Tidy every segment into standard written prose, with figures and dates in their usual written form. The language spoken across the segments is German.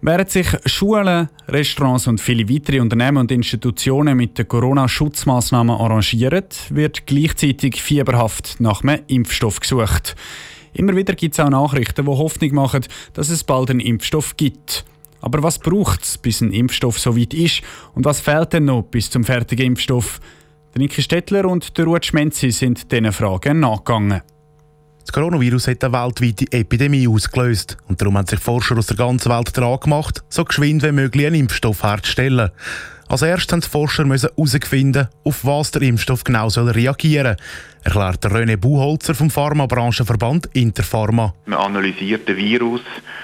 Während sich Schulen, Restaurants und viele weitere Unternehmen und Institutionen mit den Corona-Schutzmaßnahmen arrangieren, wird gleichzeitig fieberhaft nach einem Impfstoff gesucht. Immer wieder gibt es auch Nachrichten, die Hoffnung machen, dass es bald einen Impfstoff gibt. Aber was braucht es, bis ein Impfstoff so weit ist? Und was fehlt denn noch bis zum fertigen Impfstoff? Der Niki Stettler und der Ruud Schmenzi sind diesen Fragen nachgegangen. Das Coronavirus hat eine weltweite Epidemie ausgelöst. Und darum haben sich Forscher aus der ganzen Welt daran gemacht, so geschwind wie möglich einen Impfstoff herzustellen. Als erstes mussten die Forscher herausfinden, auf was der Impfstoff genau reagieren soll, erklärt René Buchholzer vom Pharmabranchenverband Interpharma. Man analysiert den Virus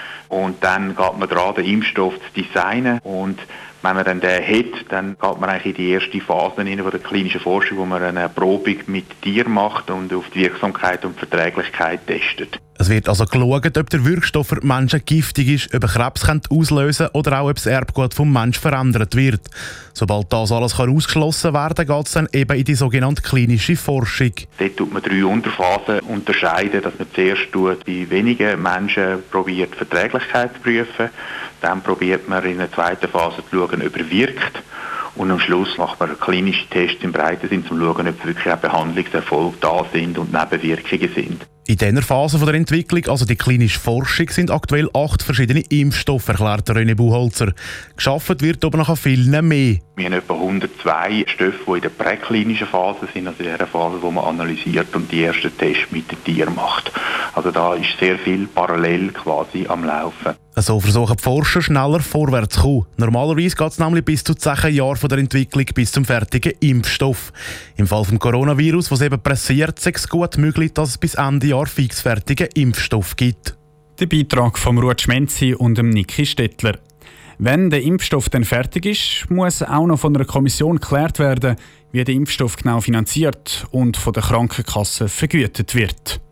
und dann geht man daran, den Impfstoff zu designen. Und wenn man dann den hat, dann geht man eigentlich in die erste Phase von der klinischen Forschung, wo man eine Erprobung mit Tieren macht und auf die Wirksamkeit und Verträglichkeit testet. Es wird also geschaut, ob der Wirkstoff für Menschen giftig ist, ob er Krebs auslösen kann oder auch ob das Erbgut vom Menschen verändert wird. Sobald das alles ausgeschlossen werden kann, geht es dann eben in die sogenannte klinische Forschung. Dort tut man 3 Unterphasen unterscheiden, dass man zuerst bei wenigen Menschen probiert, Verträglichkeit zu prüfen. Dann probiert man in der zweiten Phase zu schauen, ob er wirkt. Und am Schluss macht man klinische Tests im breiten Sinn, um zu schauen, ob wirklich auch Behandlungserfolge da sind und Nebenwirkungen sind. In dieser Phase der Entwicklung, also die klinische Forschung, sind aktuell 8 verschiedene Impfstoffe, erklärt René Buchholzer. Geschafft wird aber noch viel mehr. Wir haben etwa 102 Stoffe, die in der präklinischen Phase sind, also in der Phase, wo man analysiert und die ersten Tests mit den Tieren macht. Also da ist sehr viel parallel quasi am Laufen. So versuchen die Forscher schneller vorwärts zu kommen. Normalerweise geht es nämlich bis zu 10 Jahre von der Entwicklung bis zum fertigen Impfstoff. Im Fall des Coronavirus, was eben pressiert, ist es gut möglich, dass es bis Ende Jahr fixfertigen Impfstoff gibt. Der Beitrag von Ruud Schmenzi und dem Niki Stettler. Wenn der Impfstoff dann fertig ist, muss auch noch von einer Kommission geklärt werden, wie der Impfstoff genau finanziert und von der Krankenkasse vergütet wird.